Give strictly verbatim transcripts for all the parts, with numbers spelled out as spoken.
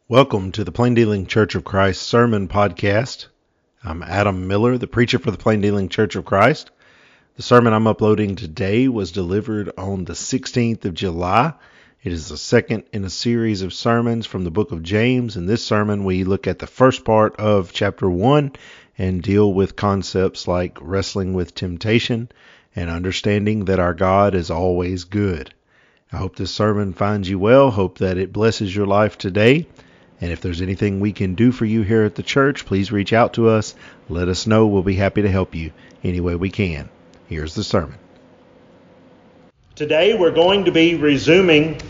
Welcome to the Plain Dealing Church of Christ Sermon Podcast. I'm Adam Miller, the preacher for the Plain Dealing Church of Christ. The sermon I'm uploading today was delivered on the sixteenth of July. It is the second in a series of sermons from the book of James. In this sermon, we look at the first part of chapter one and deal with concepts like wrestling with temptation and understanding that our God is always good. I hope this sermon finds you well. Hope that it blesses your life today. And if there's anything we can do for you here at the church, please reach out to us. Let us know. We'll be happy to help you any way we can. Here's the sermon. Today we're going to be resuming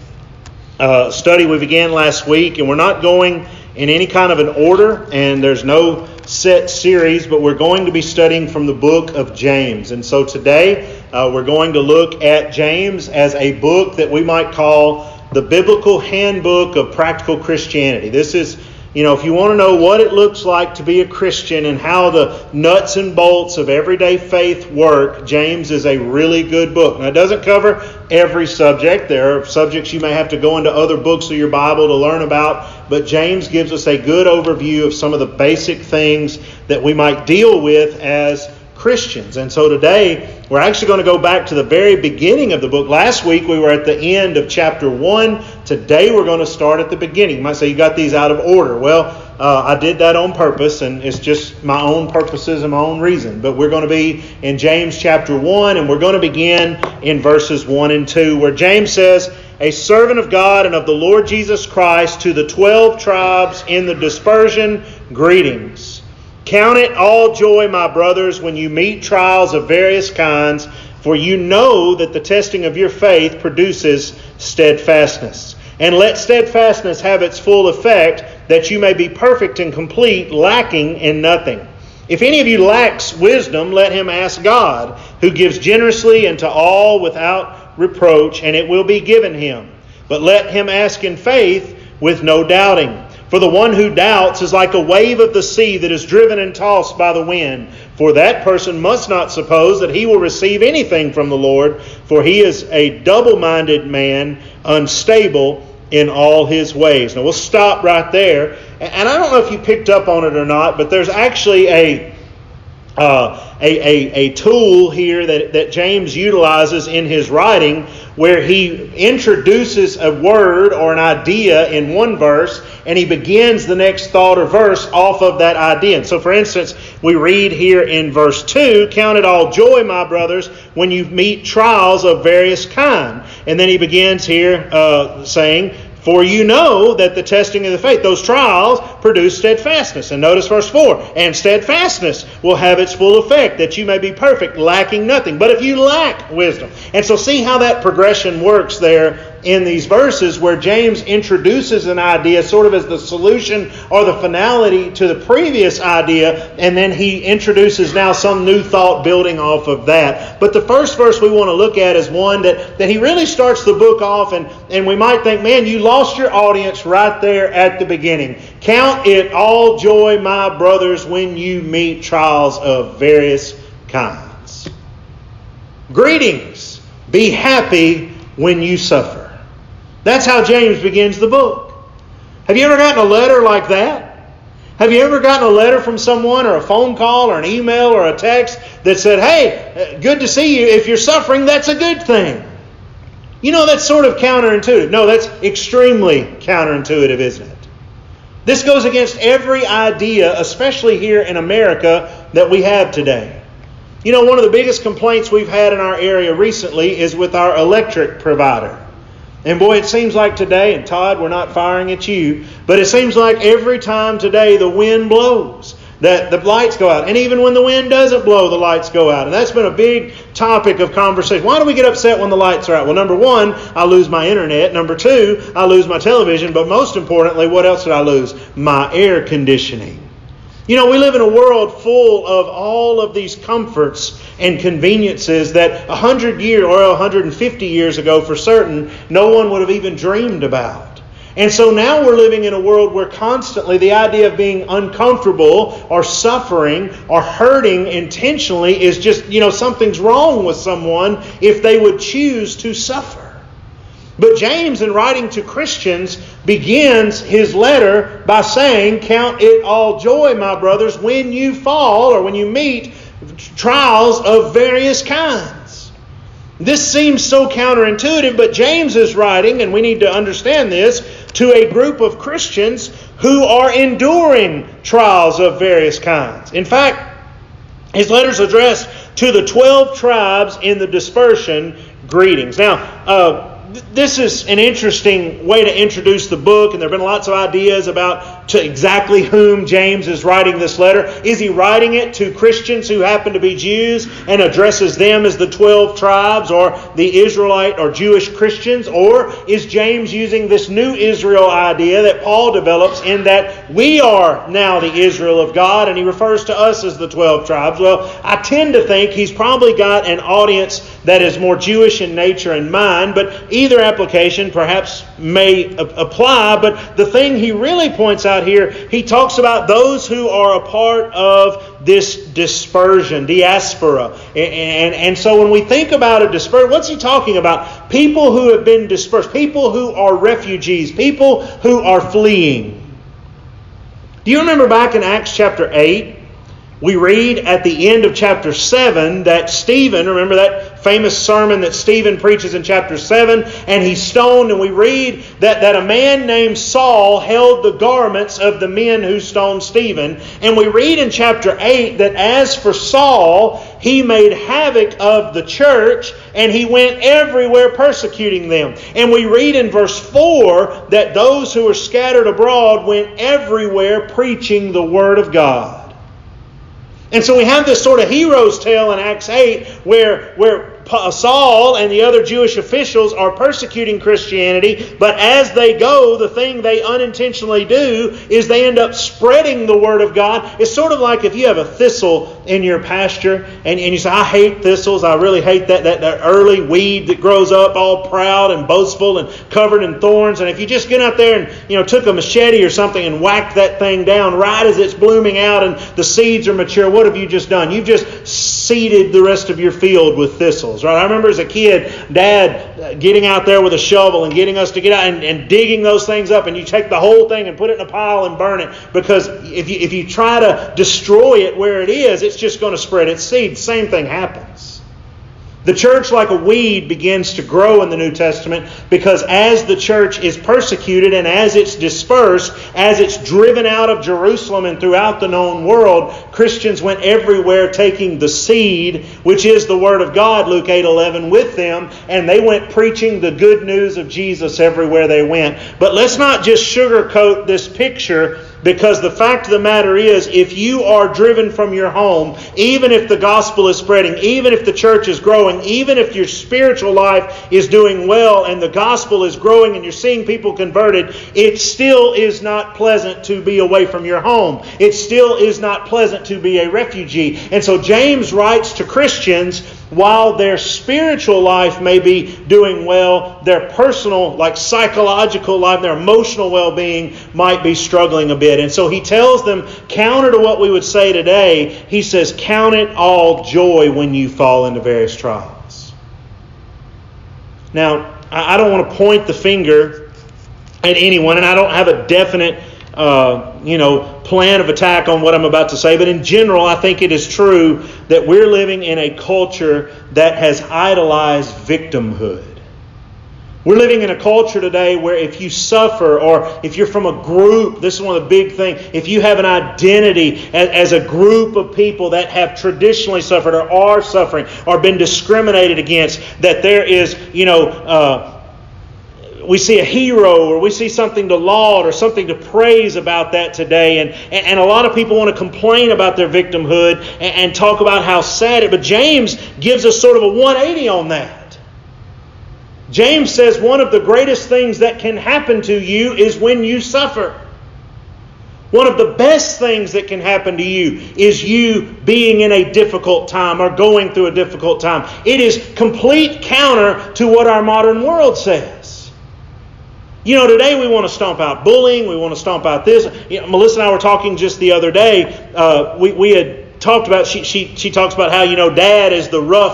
a study we began last week, and we're not going in any kind of an order, and there's no set series, but we're going to be studying from the book of James. And so today uh, we're going to look at James as a book that we might call the Biblical Handbook of Practical Christianity. This is, you know, if you want to know what it looks like to be a Christian and how the nuts and bolts of everyday faith work, James is a really good book. Now, it doesn't cover every subject. There are subjects you may have to go into other books of your Bible to learn about, but James gives us a good overview of some of the basic things that we might deal with as Christians. And so today, we're actually going to go back to the very beginning of the book. Last week, we were at the end of chapter one. Today, we're going to start at the beginning. You might say, you got these out of order. Well, uh, I did that on purpose, and it's just my own purposes and my own reason. But we're going to be in James chapter one, and we're going to begin in verses one and two, where James says, "A servant of God and of the Lord Jesus Christ, to the twelve tribes in the dispersion, greetings. Count it all joy, my brothers, when you meet trials of various kinds, for you know that the testing of your faith produces steadfastness. And let steadfastness have its full effect, that you may be perfect and complete, lacking in nothing. If any of you lacks wisdom, let him ask God, who gives generously and to all without reproach, and it will be given him. But let him ask in faith with no doubting. For the one who doubts is like a wave of the sea that is driven and tossed by the wind. For that person must not suppose that he will receive anything from the Lord, for he is a double-minded man, unstable in all his ways." Now we'll stop right there. And I don't know if you picked up on it or not, but there's actually a uh, a, a, a tool here that, that James utilizes in his writing, where he introduces a word or an idea in one verse, and he begins the next thought or verse off of that idea. And so, for instance, we read here in verse two, "Count it all joy, my brothers, when you meet trials of various kind." And then he begins here uh, saying, "For you know that the testing of the faith," those trials, "produce steadfastness." And notice verse four, "And steadfastness will have its full effect, that you may be perfect, lacking nothing. But if you lack wisdom." And so see how that progression works there in these verses, where James introduces an idea sort of as the solution or the finality to the previous idea, and then he introduces now some new thought building off of that. But the first verse we want to look at is one that, that he really starts the book off, and, and we might think, man, you lost your audience right there at the beginning. "Count it all joy, my brothers, when you meet trials of various kinds. Greetings, be happy when you suffer." That's how James begins the book. Have you ever gotten a letter like that? Have you ever gotten a letter from someone, or a phone call or an email or a text that said, "Hey, good to see you. If you're suffering, that's a good thing"? You know, that's sort of counterintuitive. No, that's extremely counterintuitive, isn't it? This goes against every idea, especially here in America, that we have today. You know, one of the biggest complaints we've had in our area recently is with our electric provider. And boy, it seems like today, and Todd, we're not firing at you, but it seems like every time today the wind blows, that the lights go out. And even when the wind doesn't blow, the lights go out. And that's been a big topic of conversation. Why do we get upset when the lights are out? Well, number one, I lose my internet. Number two, I lose my television. But most importantly, what else did I lose? My air conditioning. You know, we live in a world full of all of these comforts and conveniences that one hundred years or one hundred fifty years ago, for certain, no one would have even dreamed about. And so now we're living in a world where constantly the idea of being uncomfortable or suffering or hurting intentionally is just, you know, something's wrong with someone if they would choose to suffer. But James, in writing to Christians, begins his letter by saying, "Count it all joy, my brothers, when you fall or when you meet trials of various kinds." This seems so counterintuitive, but James is writing, and we need to understand this, to a group of Christians who are enduring trials of various kinds. In fact, his letter's addressed to the twelve tribes in the dispersion. Greetings. Now, uh, this is an interesting way to introduce the book, and there have been lots of ideas about to exactly whom James is writing this letter. Is he writing it to Christians who happen to be Jews and addresses them as the twelve tribes or the Israelite or Jewish Christians? Or is James using this new Israel idea that Paul develops in that we are now the Israel of God, and he refers to us as the twelve tribes? Well, I tend to think he's probably got an audience that is more Jewish in nature in mind, but either application perhaps may apply. But the thing he really points out here, he talks about those who are a part of this dispersion, diaspora. And, and, and so when we think about a dispersion, what's he talking about? People who have been dispersed, people who are refugees, people who are fleeing. Do you remember back in Acts chapter eight? We read at the end of chapter seven that Stephen, remember that famous sermon that Stephen preaches in chapter seven, and he's stoned, and we read that, that a man named Saul held the garments of the men who stoned Stephen. And we read in chapter eight that as for Saul, he made havoc of the church, and he went everywhere persecuting them. And we read in verse four that those who were scattered abroad went everywhere preaching the Word of God. And so we have this sort of hero's tale in Acts eight where, where Saul and the other Jewish officials are persecuting Christianity, but as they go, the thing they unintentionally do is they end up spreading the Word of God. It's sort of like if you have a thistle in your pasture and, and you say, "I hate thistles, I really hate that, that, that early weed that grows up all proud and boastful and covered in thorns." And if you just get out there and you know took a machete or something and whacked that thing down right as it's blooming out and the seeds are mature, what have you just done? You've just seeded the rest of your field with thistles. Right? I remember as a kid, Dad getting out there with a shovel and getting us to get out and, and digging those things up, and you take the whole thing and put it in a pile and burn it, because if you if you try to destroy it where it is, it's just going to spread its seed. Same thing happens. The church, like a weed, begins to grow in the New Testament because as the church is persecuted and as it's dispersed, as it's driven out of Jerusalem and throughout the known world, Christians went everywhere taking the seed, which is the Word of God, Luke eight eleven, with them, and they went preaching the good news of Jesus everywhere they went. But let's not just sugarcoat this picture, because the fact of the matter is, if you are driven from your home, even if the gospel is spreading, even if the church is growing, even if your spiritual life is doing well and the gospel is growing and you're seeing people converted, it still is not pleasant to be away from your home. It still is not pleasant to be a refugee. And so James writes to Christians, while their spiritual life may be doing well, their personal, like psychological life, their emotional well-being might be struggling a bit. And so he tells them, counter to what we would say today, he says, count it all joy when you fall into various trials. Now, I don't want to point the finger at anyone, and I don't have a definite Uh, you know, plan of attack on what I'm about to say. But in general, I think it is true that we're living in a culture that has idolized victimhood. We're living in a culture today where if you suffer, or if you're from a group, this is one of the big things, if you have an identity as, as a group of people that have traditionally suffered or are suffering or been discriminated against, that there is, you know, uh, we see a hero or we see something to laud or something to praise about that today. And, and, and a lot of people want to complain about their victimhood and, and talk about how sad it is. But James gives us sort of a one eighty on that. James says one of the greatest things that can happen to you is when you suffer. One of the best things that can happen to you is you being in a difficult time or going through a difficult time. It is complete counter to what our modern world says. You know, today we want to stomp out bullying. We want to stomp out this. You know, Melissa and I were talking just the other day. Uh, we, we had talked about, she, she, she talks about how, you know, Dad is the rough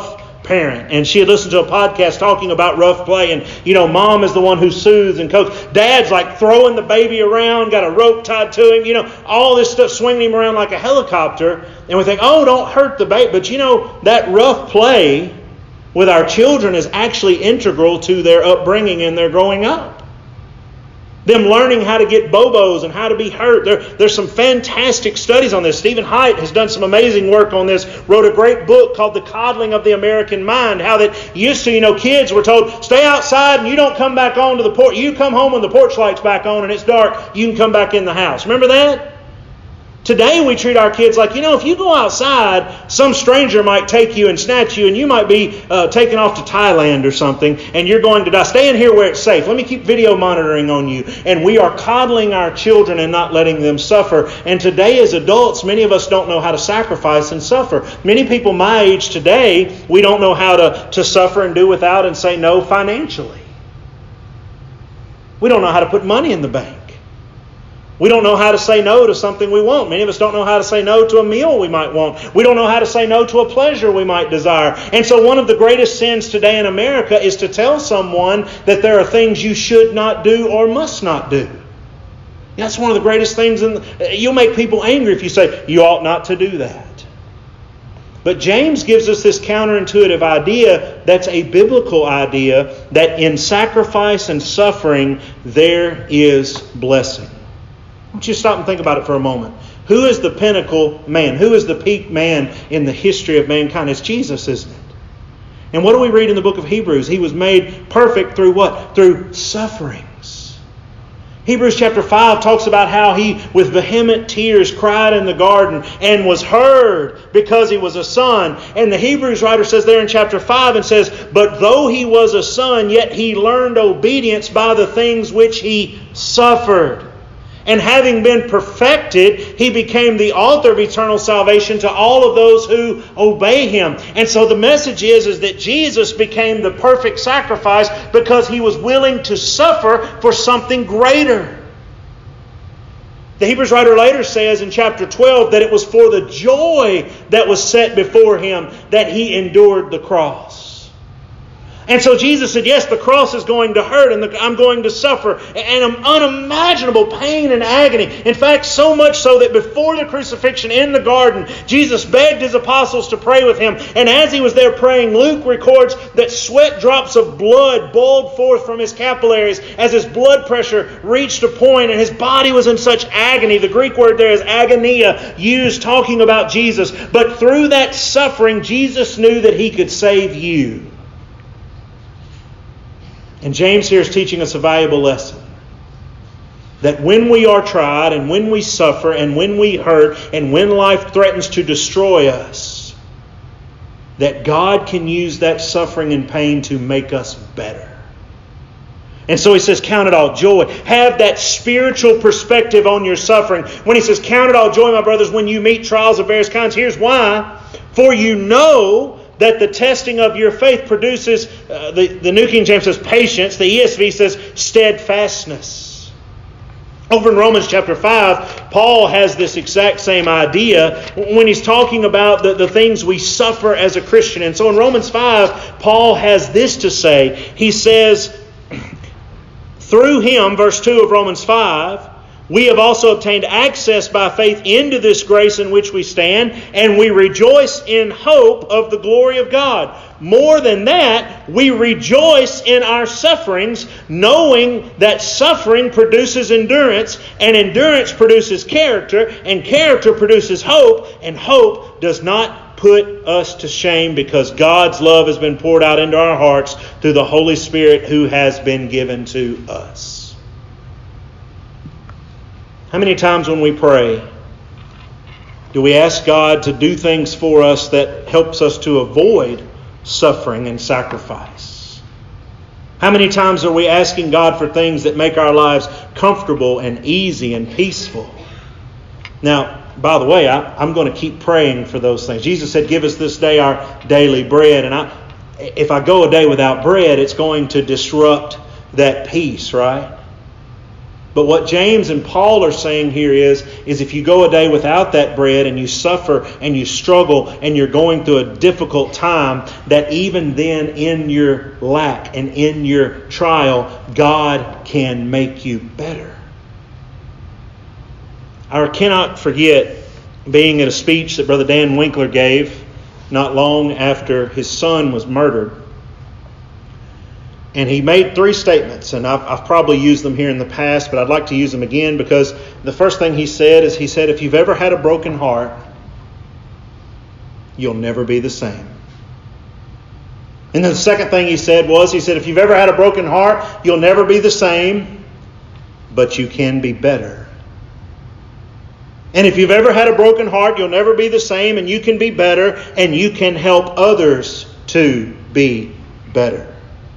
parent. And she had listened to a podcast talking about rough play. And, you know, mom is the one who soothes and coaches. Dad's like throwing the baby around, got a rope tied to him. You know, all this stuff, swinging him around like a helicopter. And we think, oh, don't hurt the baby. But, you know, that rough play with our children is actually integral to their upbringing and their growing up. Them learning how to get bobos and how to be hurt. There, there's some fantastic studies on this. Stephen Haidt has done some amazing work on this. Wrote a great book called The Coddling of the American Mind. How that used to, you know, kids were told, stay outside and you don't come back onto the porch. You come home when the porch light's back on and it's dark. You can come back in the house. Remember that? Today we treat our kids like, you know, if you go outside, some stranger might take you and snatch you and you might be uh, taken off to Thailand or something and you're going to die. Stay in here where it's safe. Let me keep video monitoring on you. And we are coddling our children and not letting them suffer. And today as adults, many of us don't know how to sacrifice and suffer. Many people my age today, we don't know how to, to suffer and do without and say no financially. We don't know how to put money in the bank. We don't know how to say no to something we want. Many of us don't know how to say no to a meal we might want. We don't know how to say no to a pleasure we might desire. And so one of the greatest sins today in America is to tell someone that there are things you should not do or must not do. That's one of the greatest things. In the, you'll make people angry if you say, you ought not to do that. But James gives us this counterintuitive idea that's a biblical idea that in sacrifice and suffering there is blessing. I want you to stop and think about it for a moment. Who is the pinnacle man? Who is the peak man in the history of mankind? It's Jesus, isn't it? And what do we read in the book of Hebrews? He was made perfect through what? Through sufferings. Hebrews chapter five talks about how he, with vehement tears, cried in the garden and was heard because he was a son. And the Hebrews writer says there in chapter five and says, but though he was a son, yet he learned obedience by the things which he suffered. And having been perfected, he became the author of eternal salvation to all of those who obey him. And so the message is, is that Jesus became the perfect sacrifice because he was willing to suffer for something greater. The Hebrews writer later says in chapter twelve that it was for the joy that was set before him that he endured the cross. And so Jesus said, yes, the cross is going to hurt and the, I'm going to suffer and unimaginable pain and agony. In fact, so much so that before the crucifixion in the garden, Jesus begged his apostles to pray with him. And as he was there praying, Luke records that sweat drops of blood boiled forth from his capillaries as his blood pressure reached a point and his body was in such agony. The Greek word there is agonia, used talking about Jesus. But through that suffering, Jesus knew that he could save you. And James here is teaching us a valuable lesson. That when we are tried and when we suffer and when we hurt and when life threatens to destroy us, that God can use that suffering and pain to make us better. And so he says, count it all joy. Have that spiritual perspective on your suffering. When he says, count it all joy, my brothers, when you meet trials of various kinds, here's why. For you know that the testing of your faith produces, uh, the, the New King James says patience. The E S V says steadfastness. Over in Romans chapter five, Paul has this exact same idea when he's talking about the, the things we suffer as a Christian. And so in Romans five, Paul has this to say. He says, through him, verse two of Romans five, we have also obtained access by faith into this grace in which we stand, and we rejoice in hope of the glory of God. More than that, we rejoice in our sufferings, knowing that suffering produces endurance, and endurance produces character, and character produces hope, and hope does not put us to shame because God's love has been poured out into our hearts through the Holy Spirit who has been given to us. How many times when we pray do we ask God to do things for us that helps us to avoid suffering and sacrifice? How many times are we asking God for things that make our lives comfortable and easy and peaceful? Now, by the way, I, I'm going to keep praying for those things. Jesus said, give us this day our daily bread. And I, if I go a day without bread, it's going to disrupt that peace, right? But what James and Paul are saying here is, is if you go a day without that bread and you suffer and you struggle and you're going through a difficult time, that even then in your lack and in your trial, God can make you better. I cannot forget being at a speech that Brother Dan Winkler gave not long after his son was murdered. And he made three statements, and I've, I've probably used them here in the past, but I'd like to use them again, because the first thing he said is, he said, if you've ever had a broken heart, you'll never be the same. And then the second thing he said was, he said, if you've ever had a broken heart, you'll never be the same, but you can be better. And if you've ever had a broken heart, you'll never be the same, and you can be better, and you can help others to be better.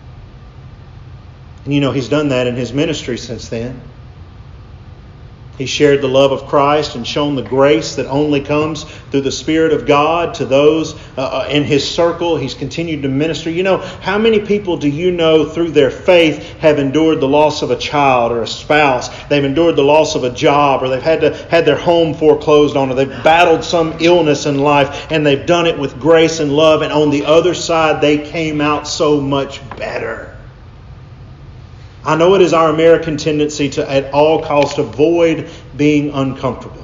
And you know, he's done that in his ministry since then. He shared the love of Christ and shown the grace that only comes through the Spirit of God to those uh, in his circle. He's continued to minister. You know, how many people do you know through their faith have endured the loss of a child or a spouse? They've endured the loss of a job, or they've had to had their home foreclosed on, or they've battled some illness in life, and they've done it with grace and love, and on the other side they came out so much better. I know it is our American tendency to at all costs avoid being uncomfortable.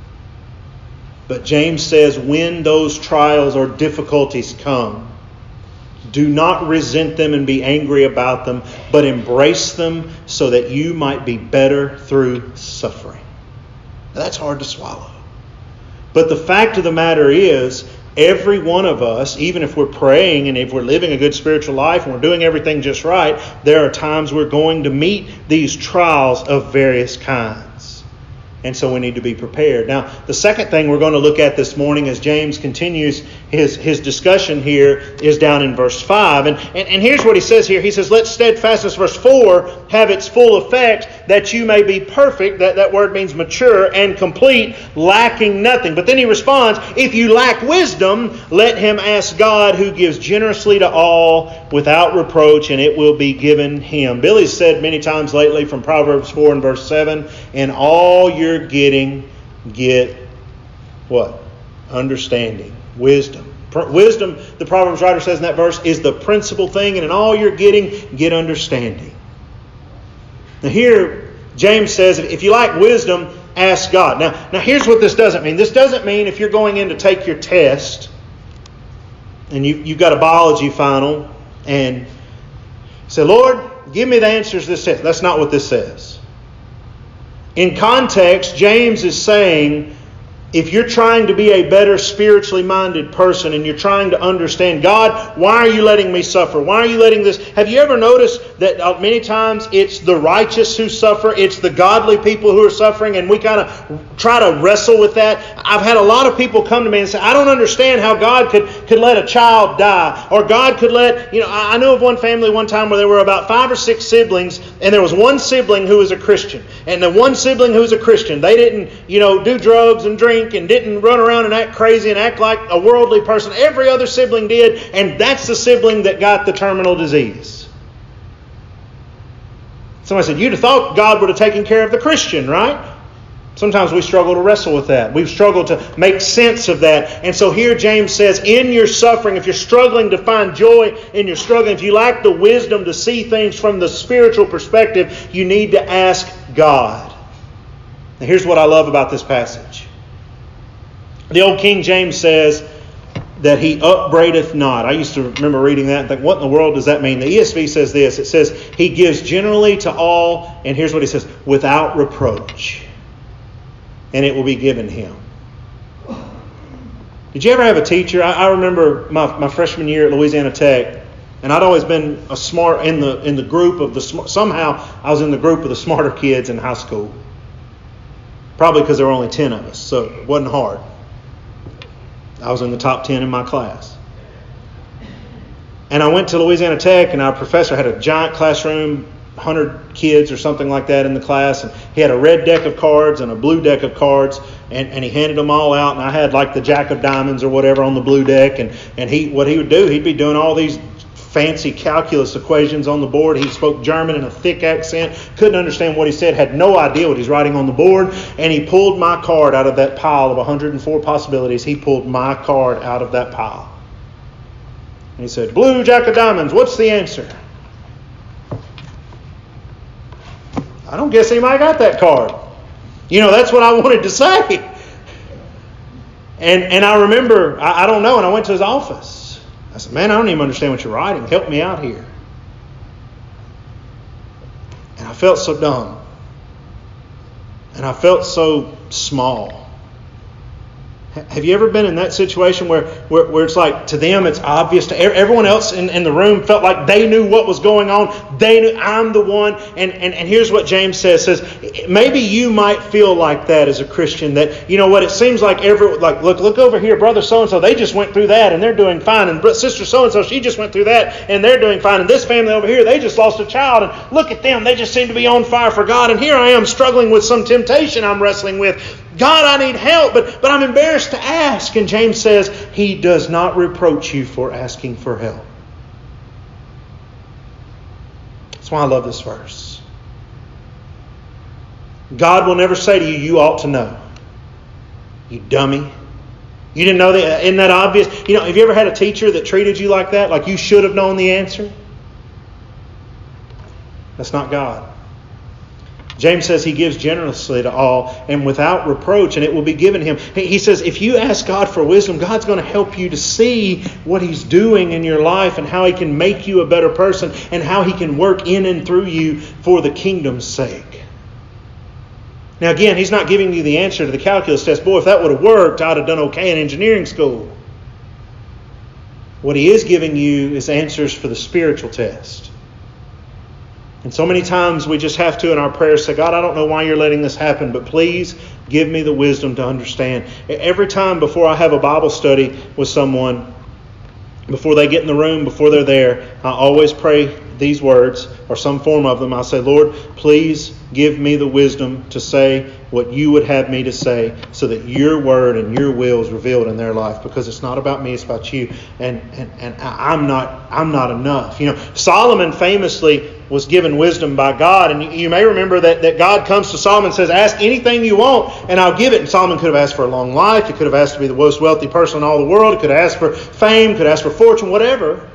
But James says, when those trials or difficulties come, do not resent them and be angry about them, but embrace them so that you might be better through suffering. Now, that's hard to swallow. But the fact of the matter is, every one of us, even if we're praying and if we're living a good spiritual life and we're doing everything just right, there are times we're going to meet these trials of various kinds. And so we need to be prepared. Now, the second thing we're going to look at this morning as James continues his, his discussion here is down in verse five. And, and, and here's what he says here. He says, let steadfastness, verse four, have its full effect, that you may be perfect. That, that word means mature and complete, lacking nothing. But then he responds, if you lack wisdom, let him ask God, who gives generously to all without reproach, and it will be given him. Billy's said many times lately from Proverbs four and verse seven, in all your getting, get what? Understanding. Wisdom. Wisdom, the Proverbs writer says in that verse, is the principal thing, and in all you're getting, get understanding. Now here, James says, if you lack wisdom, ask God. Now, now here's what this doesn't mean. This doesn't mean if you're going in to take your test, and you, you've got a biology final, and say, Lord, give me the answers to this test. That's not what this says. In context, James is saying, if you're trying to be a better spiritually minded person and you're trying to understand, God, why are you letting me suffer? Why are you letting this? Have you ever noticed that many times it's the righteous who suffer, it's the godly people who are suffering, and we kind of try to wrestle with that? I've had a lot of people come to me and say, I don't understand how God could, could let a child die, or God could let, you know, I know of one family one time where there were about five or six siblings, and there was one sibling who was a Christian. And the one sibling who was a Christian, they didn't, you know, do drugs and drink and didn't run around and act crazy and act like a worldly person. Every other sibling did, and that's the sibling that got the terminal disease. Somebody said, you'd have thought God would have taken care of the Christian, right? Sometimes we struggle to wrestle with that. We struggle to make sense of that. And so here James says, in your suffering, if you're struggling to find joy in your struggling, if you lack the wisdom to see things from the spiritual perspective, you need to ask God. Now here's what I love about this passage. The old King James says that he upbraideth not. I used to remember reading that and think, what in the world does that mean? The E S V says this. It says, he gives generally to all, and here's what he says, without reproach, and it will be given him. Did you ever have a teacher? I, I remember my, my freshman year at Louisiana Tech, and I'd always been a smart in the in the group of the somehow I was in the group of the smarter kids in high school. Probably because there were only ten of us, so it wasn't hard. I was in the top ten in my class. And I went to Louisiana Tech, and our professor had a giant classroom, one hundred kids or something like that in the class. And he had a red deck of cards and a blue deck of cards, and, and he handed them all out. And I had like the Jack of Diamonds or whatever on the blue deck. And, and he what he would do, he'd be doing all these fancy calculus equations on the board. He spoke German in a thick accent, couldn't understand what he said, had no idea what he's writing on the board, and he pulled my card out of that pile of one hundred four possibilities. He pulled my card out of that pile. And he said, blue jack of diamonds, what's the answer? I don't guess anybody got that card. You know, that's what I wanted to say. And and I remember, I, I don't know, and I went to his office. I said, man, I don't even understand what you're writing. Help me out here. And I felt so dumb. And I felt so small. Have you ever been in that situation where, where, where it's like, to them it's obvious, to everyone else in, in the room felt like they knew what was going on. They knew I'm the one. And, and, and here's what James says, says, maybe you might feel like that as a Christian, that, you know what, it seems like every, like, look, look over here, brother so-and-so, they just went through that and they're doing fine. And sister so-and-so, she just went through that and they're doing fine. And this family over here, they just lost a child. And look at them, they just seem to be on fire for God. And here I am struggling with some temptation I'm wrestling with. God, I need help, but, but I'm embarrassed to ask. And James says, He does not reproach you for asking for help. That's why I love this verse. God will never say to you, you ought to know. You dummy. You didn't know that? Isn't that obvious? You know, have you ever had a teacher that treated you like that? Like you should have known the answer? That's not God. James says He gives generously to all and without reproach, and it will be given Him. He says if you ask God for wisdom, God's going to help you to see what He's doing in your life and how He can make you a better person and how He can work in and through you for the kingdom's sake. Now again, He's not giving you the answer to the calculus test. Boy, if that would have worked, I'd have done okay in engineering school. What He is giving you is answers for the spiritual test. And so many times we just have to in our prayers say, God, I don't know why you're letting this happen, but please give me the wisdom to understand. Every time before I have a Bible study with someone, before they get in the room, before they're there, I always pray these words or some form of them. I'll say, Lord, please give me the wisdom to say what you would have me to say so that your word and your will is revealed in their life, because it's not about me, it's about you. And, and, and I'm not I'm not enough. You know, Solomon famously was given wisdom by God. And you, you may remember that, that God comes to Solomon and says, ask anything you want and I'll give it. And Solomon could have asked for a long life. He could have asked to be the most wealthy person in all the world. He could have asked for fame, could have asked for fortune, whatever.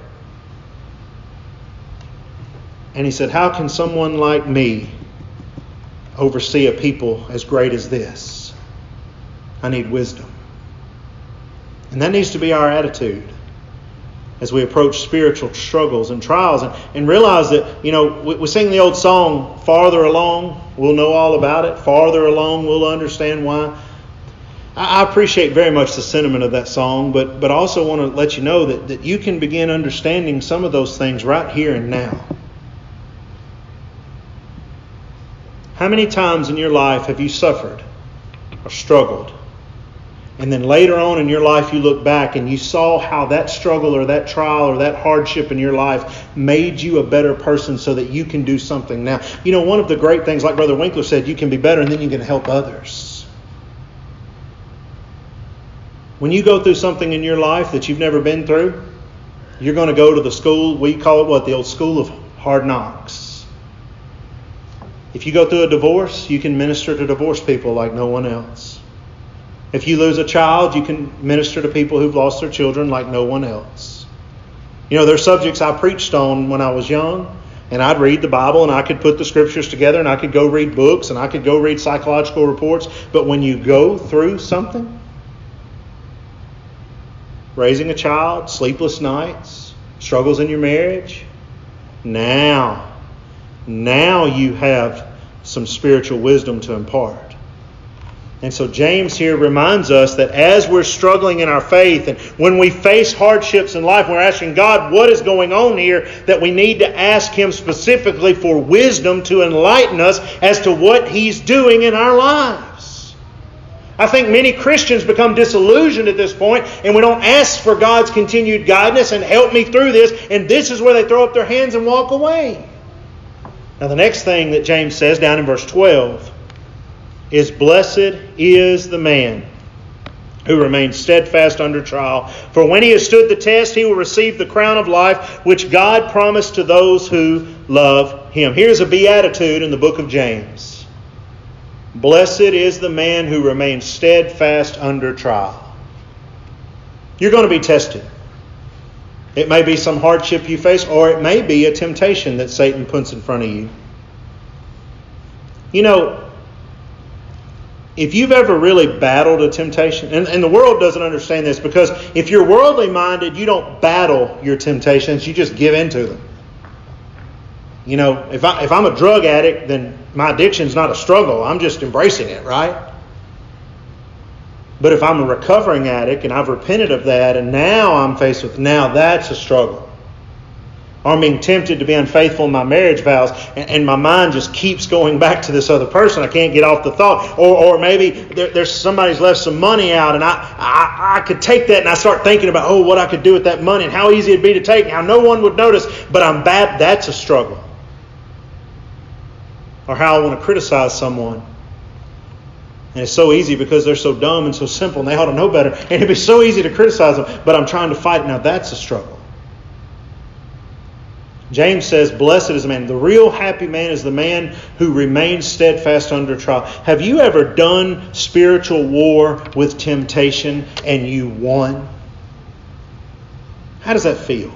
And he said, how can someone like me oversee a people as great as this? I need wisdom. And that needs to be our attitude as we approach spiritual struggles and trials, and, and realize that, you know, we, we sing the old song, farther along, we'll know all about it. Farther along, we'll understand why. I, I appreciate very much the sentiment of that song, but, but I also want to let you know that, that you can begin understanding some of those things right here and now. How many times in your life have you suffered or struggled? And then later on in your life you look back and you saw how that struggle or that trial or that hardship in your life made you a better person so that you can do something now. You know, one of the great things, like Brother Winkler said, you can be better and then you can help others. When you go through something in your life that you've never been through, you're going to go to the school, we call it what? The old school of hard knocks. If you go through a divorce, you can minister to divorced people like no one else. If you lose a child, you can minister to people who've lost their children like no one else. You know, there's subjects I preached on when I was young, and I'd read the Bible and I could put the scriptures together and I could go read books and I could go read psychological reports. But when you go through something, raising a child, sleepless nights, struggles in your marriage, now, now you have some spiritual wisdom to impart. And so James here reminds us that as we're struggling in our faith and when we face hardships in life, we're asking God, what is going on here? That we need to ask Him specifically for wisdom to enlighten us as to what He's doing in our lives. I think many Christians become disillusioned at this point and we don't ask for God's continued guidance and help me through this. And this is where they throw up their hands and walk away. Now the next thing that James says down in verse twelve is, blessed is the man who remains steadfast under trial. For when he has stood the test, he will receive the crown of life, which God promised to those who love him. Here's a beatitude in the book of James. Blessed is the man who remains steadfast under trial. You're going to be tested. It may be some hardship you face, or it may be a temptation that Satan puts in front of you. You know, if you've ever really battled a temptation, and, and the world doesn't understand this, because if you're worldly minded, you don't battle your temptations, you just give in to them. You know, if, I, if I'm a drug addict, then my addiction's not a struggle. I'm just embracing it, right? But if I'm a recovering addict and I've repented of that and now I'm faced with, now that's a struggle. Or I'm being tempted to be unfaithful in my marriage vows and, and my mind just keeps going back to this other person. I can't get off the thought. Or, or maybe there, there's somebody's left some money out and I, I, I could take that and I start thinking about, oh, what I could do with that money and how easy it'd be to take and how no one would notice, but I'm bad. That's a struggle. Or how I want to criticize someone. And it's so easy because they're so dumb and so simple and they ought to know better. And it'd be so easy to criticize them, but I'm trying to fight. Now that's a struggle. James says, blessed is the man. The real happy man is the man who remains steadfast under trial. Have you ever done spiritual war with temptation and you won? How does that feel?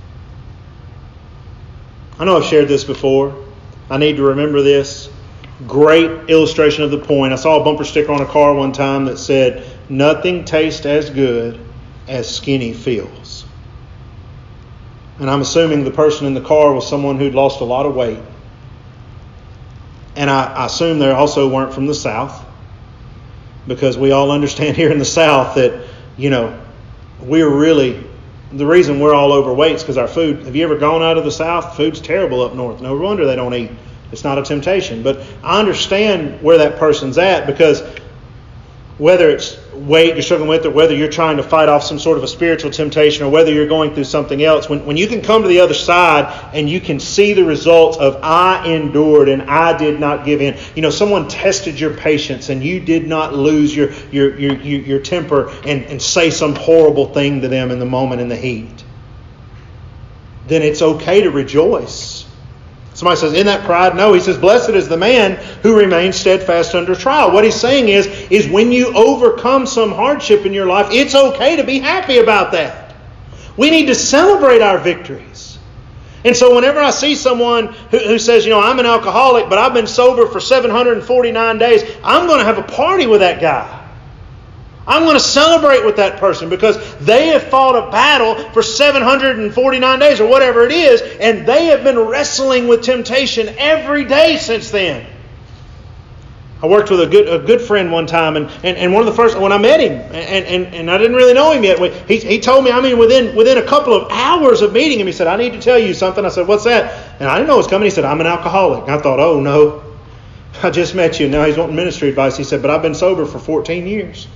I know I've shared this before. I need to remember this. Great illustration of the point. I saw a bumper sticker on a car one time that said, nothing tastes as good as skinny feels. And I'm assuming the person in the car was someone who'd lost a lot of weight. And I, I assume they also weren't from the South. Because we all understand here in the South that, you know, we're really, the reason we're all overweight is because our food, have you ever gone out of the South? Food's terrible up north. No wonder they don't eat. It's not a temptation. But I understand where that person's at, because whether it's weight you're struggling with or whether you're trying to fight off some sort of a spiritual temptation or whether you're going through something else, when, when you can come to the other side and you can see the results of I endured and I did not give in. You know, someone tested your patience and you did not lose your, your, your, your, your temper and, and say some horrible thing to them in the moment in the heat. Then it's okay to rejoice. Somebody says, isn't that pride? No, he says, blessed is the man who remains steadfast under trial. What he's saying is, is when you overcome some hardship in your life, it's okay to be happy about that. We need to celebrate our victories. And so whenever I see someone who, who says, you know, I'm an alcoholic, but I've been sober for seven hundred forty-nine days, I'm going to have a party with that guy. I'm going to celebrate with that person because they have fought a battle for seven hundred forty-nine days or whatever it is, and they have been wrestling with temptation every day since then. I worked with a good a good friend one time, and, and, and one of the first, when I met him, and, and, and I didn't really know him yet, he, he told me, I mean, within within a couple of hours of meeting him, he said, I need to tell you something. I said, what's that? And I didn't know it was coming. He said, I'm an alcoholic. And I thought, oh no, I just met you. Now he's wanting ministry advice. He said, but I've been sober for fourteen years.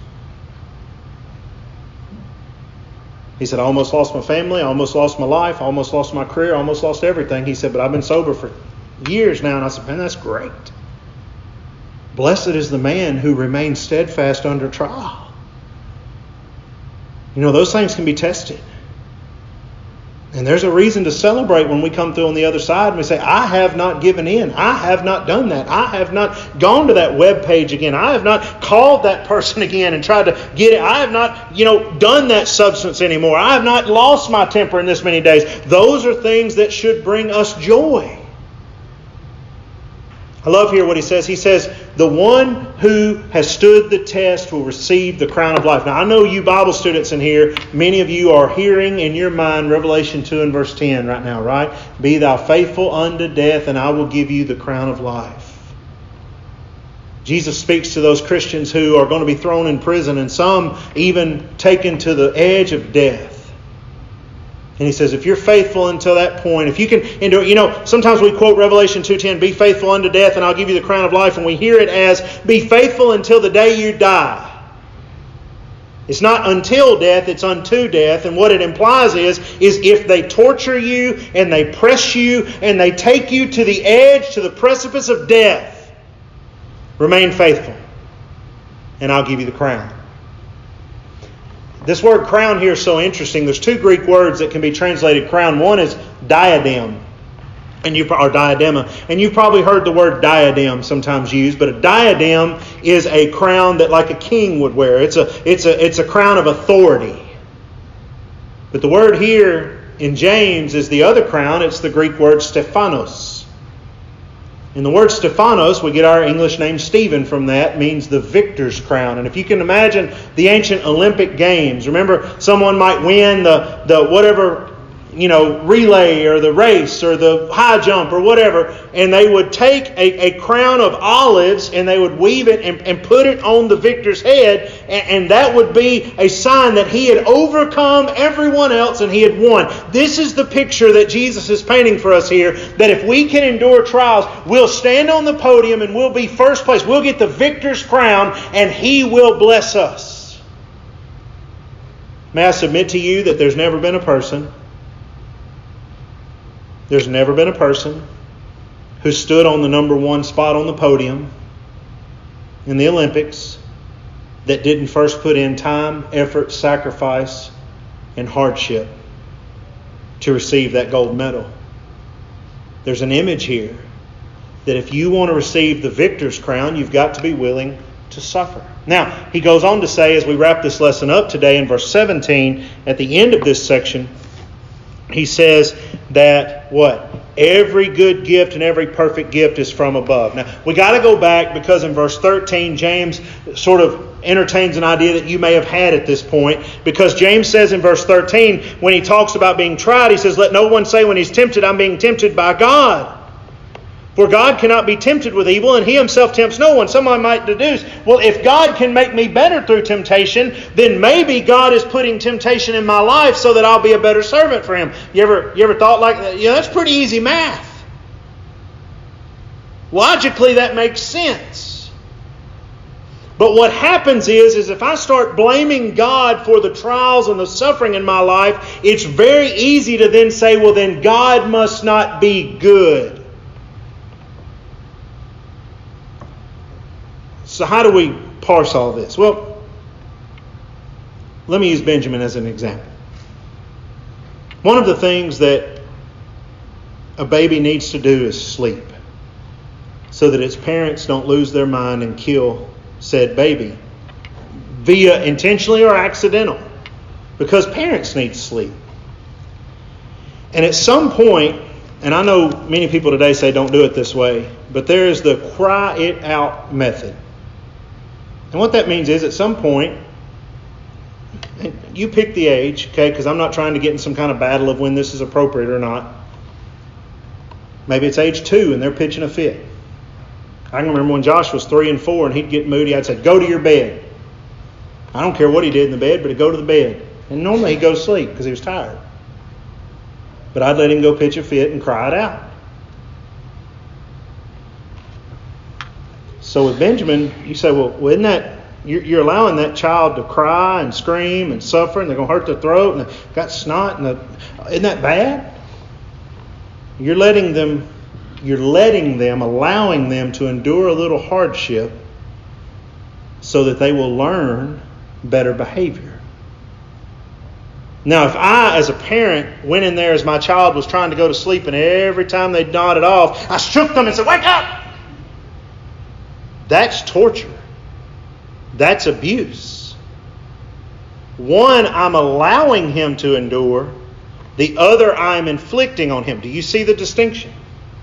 He said, I almost lost my family, I almost lost my life, I almost lost my career, I almost lost everything. He said, but I've been sober for years now. And I said, man, that's great. Blessed is the man who remains steadfast under trial. You know, those things can be tested. And there's a reason to celebrate when we come through on the other side and we say, I have not given in. I have not done that. I have not gone to that web page again. I have not called that person again and tried to get it. I have not, you know, done that substance anymore. I have not lost my temper in this many days. Those are things that should bring us joy. I love here what he says. He says, the one who has stood the test will receive the crown of life. Now, I know you Bible students in here, many of you are hearing in your mind Revelation two and verse ten right now, right? Be thou faithful unto death, and I will give you the crown of life. Jesus speaks to those Christians who are going to be thrown in prison, and some even taken to the edge of death. And he says, if you're faithful until that point, if you can endure, you know, sometimes we quote Revelation two ten, be faithful unto death and I'll give you the crown of life. And we hear it as, be faithful until the day you die. It's not until death, it's unto death. And what it implies is, is if they torture you and they press you and they take you to the edge, to the precipice of death, remain faithful and I'll give you the crown. This word crown here is so interesting. There's two Greek words that can be translated crown. One is diadem, and you or diadema, and you've probably heard the word diadem sometimes used. But a diadem is a crown that, like a king would wear. It's a it's a it's a crown of authority. But the word here in James is the other crown. It's the Greek word Stephanos. And the word Stephanos, we get our English name Stephen from that, means the victor's crown. And if you can imagine the ancient Olympic Games, remember someone might win the, the whatever, you know, relay or the race or the high jump or whatever, and they would take a, a crown of olives and they would weave it and, and put it on the victor's head, and, and that would be a sign that he had overcome everyone else and he had won. This is the picture that Jesus is painting for us here, that if we can endure trials, we'll stand on the podium and we'll be first place. We'll get the victor's crown and He will bless us. May I submit to you that there's never been a person There's never been a person who stood on the number one spot on the podium in the Olympics that didn't first put in time, effort, sacrifice, and hardship to receive that gold medal. There's an image here that if you want to receive the victor's crown, you've got to be willing to suffer. Now, he goes on to say, as we wrap this lesson up today in verse seventeen, at the end of this section, he says that what? Every good gift and every perfect gift is from above. Now, we got to go back because in verse thirteen, James sort of entertains an idea that you may have had at this point. Because James says in verse thirteen, when he talks about being tried, he says, let no one say when he's tempted, I'm being tempted by God. For God cannot be tempted with evil, and He Himself tempts no one. Someone might deduce, well, if God can make me better through temptation, then maybe God is putting temptation in my life so that I'll be a better servant for Him. You ever, you ever thought like that? Yeah, that's pretty easy math. Logically, that makes sense. But what happens is, is if I start blaming God for the trials and the suffering in my life, it's very easy to then say, well, then God must not be good. So how do we parse all this? Well, let me use Benjamin as an example. One of the things that a baby needs to do is sleep, so that its parents don't lose their mind and kill said baby, via intentionally or accidental, because parents need sleep. And at some point, and I know many people today say don't do it this way, but there is the cry it out method. And what that means is at some point, and you pick the age, okay, because I'm not trying to get in some kind of battle of when this is appropriate or not. Maybe it's age two and they're pitching a fit. I can remember when Josh was three and four and he'd get moody, I'd say, go to your bed. I don't care what he did in the bed, but he'd go to the bed. And normally he'd go to sleep because he was tired. But I'd let him go pitch a fit and cry it out. So with Benjamin, you say, well, well isn't that, you're, you're allowing that child to cry and scream and suffer, and they're going to hurt their throat, and they've got snot, and the, isn't that bad? You're letting them, you're letting them, allowing them to endure a little hardship so that they will learn better behavior. Now, if I, as a parent, went in there as my child was trying to go to sleep, and every time they nodded off, I shook them and said, wake up! That's torture. That's abuse. One, I'm allowing him to endure. The other, I'm inflicting on him. Do you see the distinction?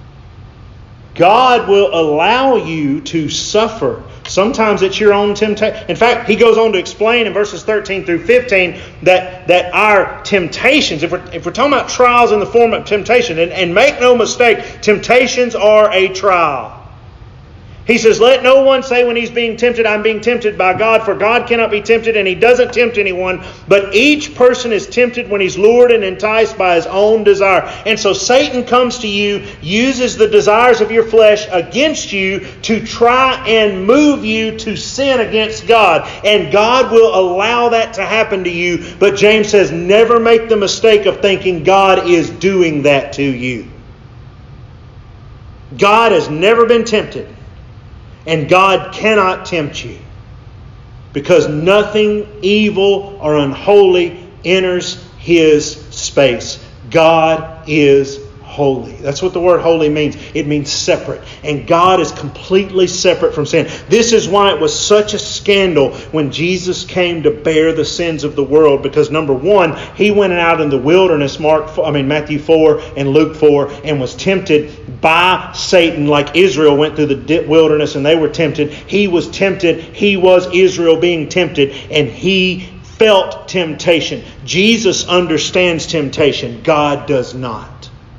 God will allow you to suffer. Sometimes it's your own temptation. In fact, he goes on to explain in verses thirteen through fifteen that, that our temptations, if we're, if we're talking about trials in the form of temptation, and, and make no mistake, temptations are a trial. He says, let no one say when he's being tempted, I'm being tempted by God, for God cannot be tempted, and He doesn't tempt anyone. But each person is tempted when he's lured and enticed by his own desire. And so Satan comes to you, uses the desires of your flesh against you to try and move you to sin against God. And God will allow that to happen to you. But James says, never make the mistake of thinking God is doing that to you. God has never been tempted. And God cannot tempt you. because nothing evil or unholy enters His space. God is holy. That's what the word holy means. It means separate. And God is completely separate from sin. This is why it was such a scandal when Jesus came to bear the sins of the world. Because number one, He went out in the wilderness, Mark, I mean Matthew four and Luke four, and was tempted by Satan like Israel went through the wilderness and they were tempted. He was tempted. He was Israel being tempted, and He felt temptation. Jesus understands temptation. God does not.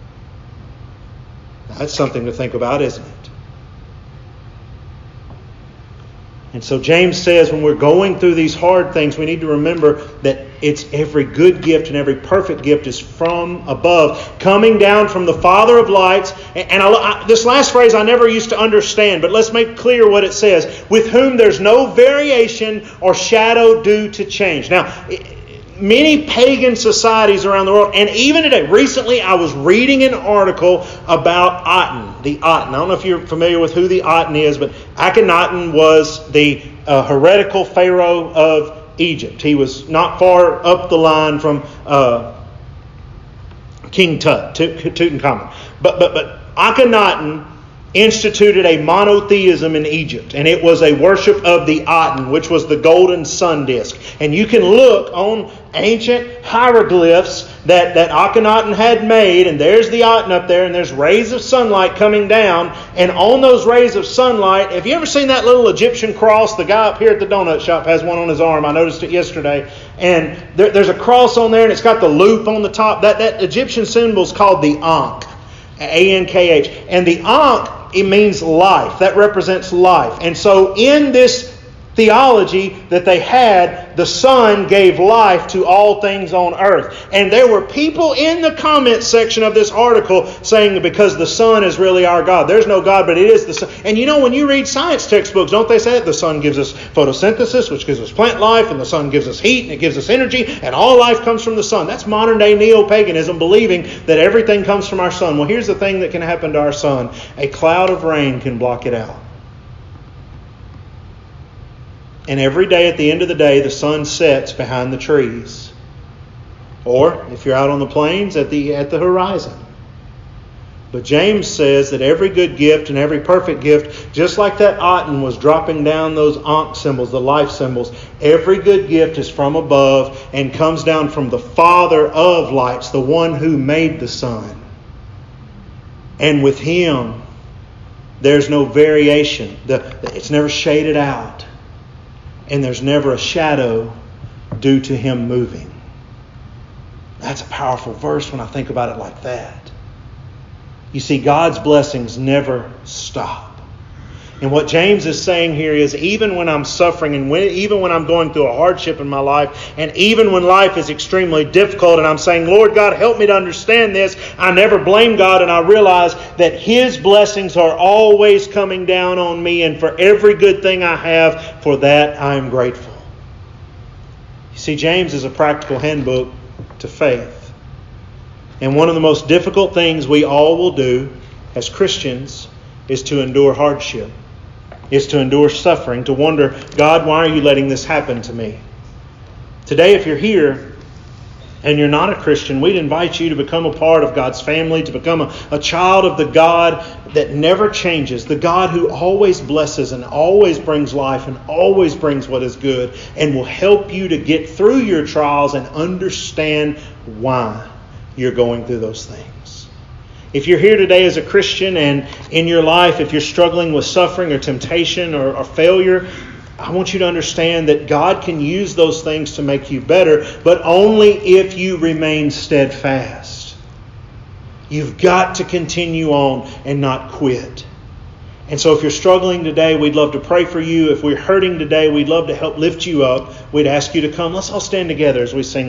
That's something to think about, isn't it? And so James says when we're going through these hard things, we need to remember that it's every good gift and every perfect gift is from above, coming down from the Father of lights. And I, I, this last phrase I never used to understand, but let's make clear what it says. With whom there's no variation or shadow due to change. Now, many pagan societies around the world, and even today, recently I was reading an article about Aten, the Aten. I don't know if you're familiar with who the Aten is, but Akhenaten was the uh, heretical pharaoh of Egypt. He was not far up the line from uh, King Tut, Tutankhamun. But, but, but Akhenaten instituted a monotheism in Egypt, and it was a worship of the Aten, which was the golden sun disk. And you can look on ancient hieroglyphs that, that Akhenaten had made, and there's the Aten up there, and there's rays of sunlight coming down, and on those rays of sunlight, have you ever seen that little Egyptian cross? The guy up here at the donut shop has one on his arm. I noticed it yesterday. And there, there's a cross on there, and it's got the loop on the top. That, that Egyptian symbol is called the Ankh, A N K H. And the Ankh, it means life. That represents life. And so in this theology that they had, the sun gave life to all things on earth. And there were people in the comment section of this article saying because the sun is really our God. There's no God, but it is the sun. And you know, when you read science textbooks, don't they say that the sun gives us photosynthesis, which gives us plant life, and the sun gives us heat, and it gives us energy, and all life comes from the sun. That's modern day neo-paganism, believing that everything comes from our sun. Well, here's the thing that can happen to our sun. A cloud of rain can block it out. And every day at the end of the day, the sun sets behind the trees. Or, if you're out on the plains, at the at the horizon. But James says that every good gift and every perfect gift, just like that Aten was dropping down those Ankh symbols, the life symbols, every good gift is from above and comes down from the Father of lights, the one who made the sun. And with Him, there's no variation. The, it's never shaded out. And there's never a shadow due to Him moving. That's a powerful verse when I think about it like that. You see, God's blessings never stop. And what James is saying here is even when I'm suffering and when, even when I'm going through a hardship in my life, and even when life is extremely difficult and I'm saying, Lord God, help me to understand this, I never blame God, and I realize that His blessings are always coming down on me, and for every good thing I have, for that I am grateful. You see, James is a practical handbook to faith. And one of the most difficult things we all will do as Christians is to endure hardship. Is to endure suffering, to wonder, God, why are you letting this happen to me? Today, if you're here and you're not a Christian, we'd invite you to become a part of God's family, to become a, a child of the God that never changes, the God who always blesses and always brings life and always brings what is good, and will help you to get through your trials and understand why you're going through those things. If you're here today as a Christian and in your life, if you're struggling with suffering or temptation or, or failure, I want you to understand that God can use those things to make you better, but only if you remain steadfast. You've got to continue on and not quit. And so if you're struggling today, we'd love to pray for you. If we're hurting today, we'd love to help lift you up. We'd ask you to come. Let's all stand together as we sing.